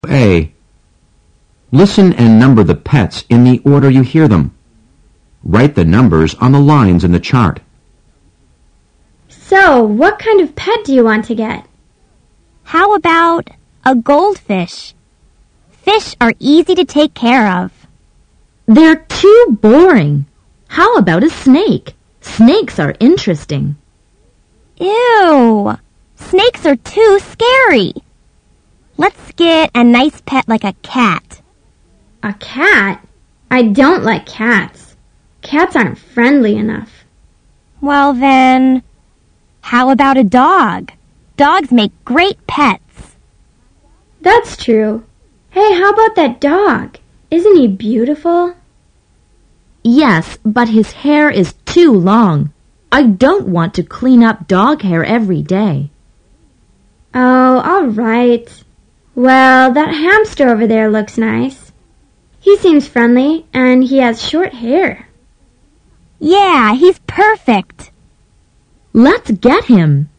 A. Listen and number the pets in the order you hear them. Write the numbers on the lines in the chart. So, what kind of pet do you want to get? How about a goldfish? Fish are easy to take care of. They're too boring. How about a snake? Snakes are interesting. Ew! Snakes are too scary. Let's get a nice pet like a cat. A cat? I don't like cats. Cats aren't friendly enough. Well then, how about a dog? Dogs make great pets. That's true. Hey, how about that dog? Isn't he beautiful? Yes, but his hair is too long. I don't want to clean up dog hair every day. Oh, all right. Well, that hamster over there looks nice. He seems friendly, and he has short hair. Yeah, he's perfect. Let's get him.